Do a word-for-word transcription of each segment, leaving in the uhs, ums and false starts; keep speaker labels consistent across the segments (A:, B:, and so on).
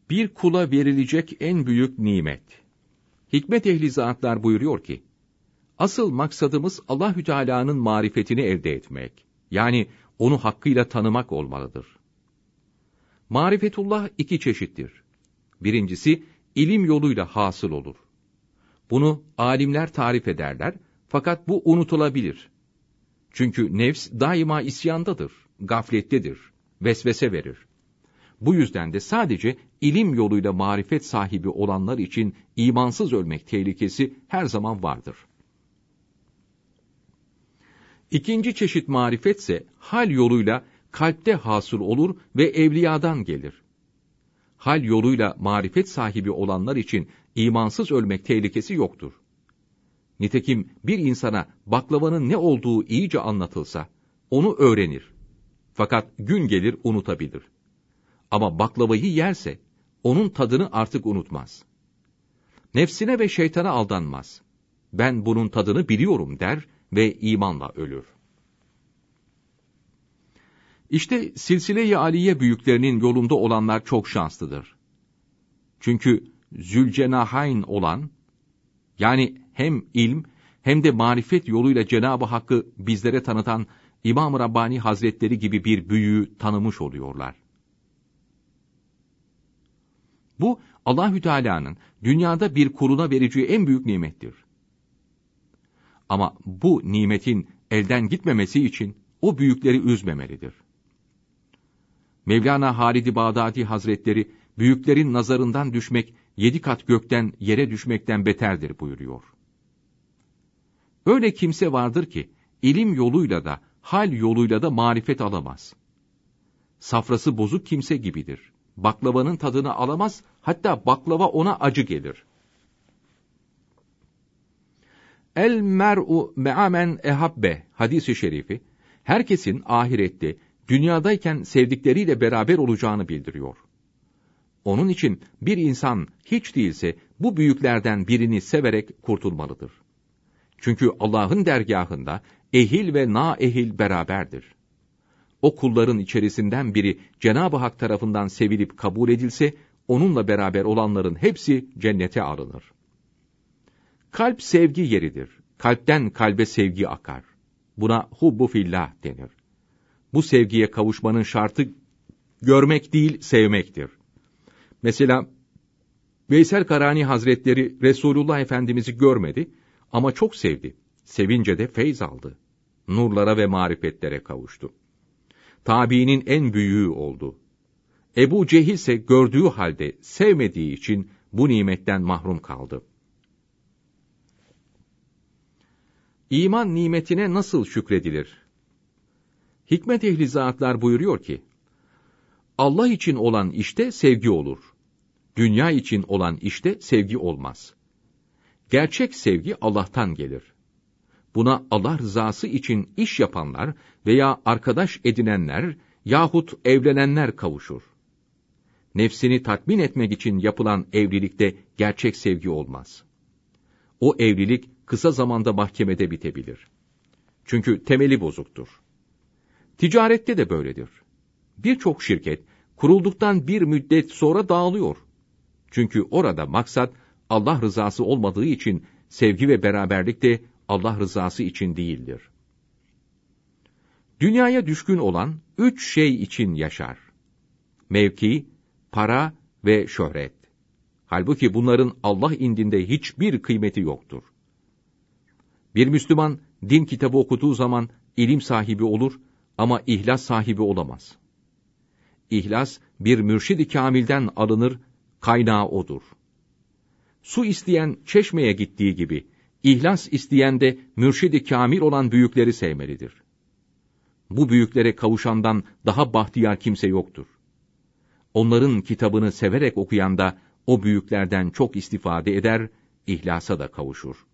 A: Bir kula verilecek en büyük nimet. Hikmet ehli zatlar buyuruyor ki, asıl maksadımız Allahü Teala'nın marifetini elde etmek, yani onu hakkıyla tanımak olmalıdır. Marifetullah iki çeşittir. Birincisi, ilim yoluyla hasıl olur. Bunu alimler tarif ederler, fakat bu unutulabilir. Çünkü nefs daima isyandadır, gaflettedir, vesvese verir. Bu yüzden de sadece ilim yoluyla marifet sahibi olanlar için imansız ölmek tehlikesi her zaman vardır. İkinci çeşit marifetse hal yoluyla kalpte hasıl olur ve evliyadan gelir. Hal yoluyla marifet sahibi olanlar için imansız ölmek tehlikesi yoktur. Nitekim bir insana baklavanın ne olduğu iyice anlatılsa, onu öğrenir. Fakat gün gelir unutabilir. Ama baklavayı yerse, onun tadını artık unutmaz. Nefsine ve şeytana aldanmaz. Ben bunun tadını biliyorum der ve imanla ölür. İşte Silsile-i Aliye büyüklerinin yolunda olanlar çok şanslıdır. Çünkü Zülcenahayn olan, yani hem ilm hem de marifet yoluyla Cenab-ı Hakk'ı bizlere tanıtan İmam-ı Rabbani Hazretleri gibi bir büyüğü tanımış oluyorlar. Bu, Allahü Teala'nın dünyada bir kuluna vereceği en büyük nimettir. Ama bu nimetin elden gitmemesi için o büyükleri üzmemelidir. Mevlana Halid-i Bağdadi Hazretleri, büyüklerin nazarından düşmek, yedi kat gökten yere düşmekten beterdir buyuruyor. Öyle kimse vardır ki, ilim yoluyla da, hal yoluyla da marifet alamaz. Safrası bozuk kimse gibidir. Baklavanın tadını alamaz, hatta baklava ona acı gelir. El mer'u me'amen ehabbe hadis-i şerifi, herkesin ahirette, dünyadayken sevdikleriyle beraber olacağını bildiriyor. Onun için bir insan hiç değilse bu büyüklerden birini severek kurtulmalıdır. Çünkü Allah'ın dergâhında ehil ve naehil beraberdir. O kulların içerisinden biri Cenab-ı Hak tarafından sevilip kabul edilse, onunla beraber olanların hepsi cennete alınır. Kalp sevgi yeridir. Kalpten kalbe sevgi akar. Buna hubbu fillah denir. Bu sevgiye kavuşmanın şartı görmek değil, sevmektir. Mesela Veysel Karani Hazretleri Resulullah Efendimiz'i görmedi ama çok sevdi. Sevince de feyz aldı. Nurlara ve marifetlere kavuştu. Tabiinin en büyüğü oldu. Ebu Cehil ise gördüğü halde sevmediği için bu nimetten mahrum kaldı. İman nimetine nasıl şükredilir? Hikmet ehli zatlar buyuruyor ki, Allah için olan işte sevgi olur. Dünya için olan işte sevgi olmaz. Gerçek sevgi Allah'tan gelir. Buna Allah rızası için iş yapanlar veya arkadaş edinenler yahut evlenenler kavuşur. Nefsini tatmin etmek için yapılan evlilikte gerçek sevgi olmaz. O evlilik kısa zamanda mahkemede bitebilir. Çünkü temeli bozuktur. Ticarette de böyledir. Birçok şirket kurulduktan bir müddet sonra dağılıyor. Çünkü orada maksat Allah rızası olmadığı için sevgi ve beraberlik de Allah rızası için değildir. Dünyaya düşkün olan üç şey için yaşar. Mevki, para ve şöhret. Halbuki bunların Allah indinde hiçbir kıymeti yoktur. Bir Müslüman din kitabı okuduğu zaman ilim sahibi olur ama ihlas sahibi olamaz. İhlas bir mürşid-i kamilden alınır, kaynağı odur. Su isteyen çeşmeye gittiği gibi, İhlas isteyen de mürşid-i kamil olan büyükleri sevmelidir. Bu büyüklere kavuşandan daha bahtiyar kimse yoktur. Onların kitabını severek okuyan da o büyüklerden çok istifade eder, ihlasa da kavuşur.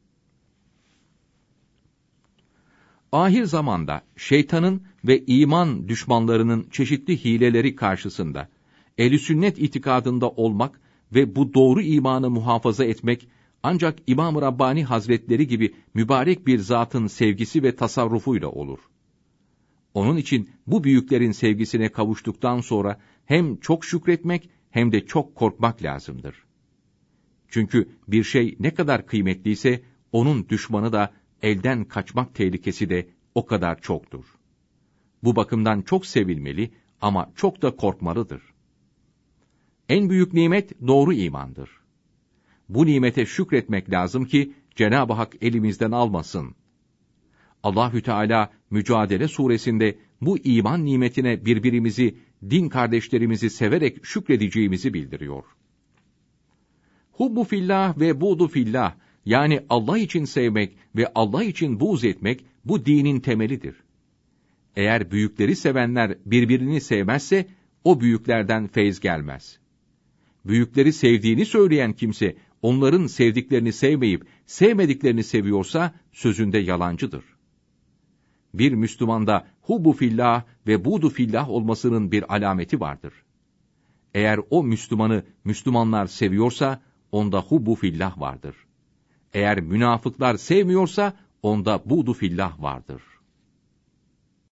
A: Ahir zamanda şeytanın ve iman düşmanlarının çeşitli hileleri karşısında ehl-i sünnet itikadında olmak ve bu doğru imanı muhafaza etmek ancak İmam-ı Rabbani Hazretleri gibi mübarek bir zatın sevgisi ve tasarrufuyla olur. Onun için bu büyüklerin sevgisine kavuştuktan sonra hem çok şükretmek hem de çok korkmak lazımdır. Çünkü bir şey ne kadar kıymetliyse, onun düşmanı da, elden kaçmak tehlikesi de o kadar çoktur. Bu bakımdan çok sevilmeli ama çok da korkmalıdır. En büyük nimet doğru imandır. Bu nimete şükretmek lazım ki Cenab-ı Hak elimizden almasın. Allahü Teala Mücadele suresinde bu iman nimetine birbirimizi, din kardeşlerimizi severek şükredeceğimizi bildiriyor. Hubbu fillah ve buğdu fillah, yani Allah için sevmek ve Allah için buğz etmek, bu dinin temelidir. Eğer büyükleri sevenler birbirini sevmezse, o büyüklerden feyz gelmez. Büyükleri sevdiğini söyleyen kimse, onların sevdiklerini sevmeyip, sevmediklerini seviyorsa, sözünde yalancıdır. Bir Müslümanda hubbu fillah ve buğdu fillah olmasının bir alameti vardır. Eğer o Müslümanı Müslümanlar seviyorsa, onda hubbu fillah vardır. Eğer münafıklar sevmiyorsa, onda buğdu fillah vardır.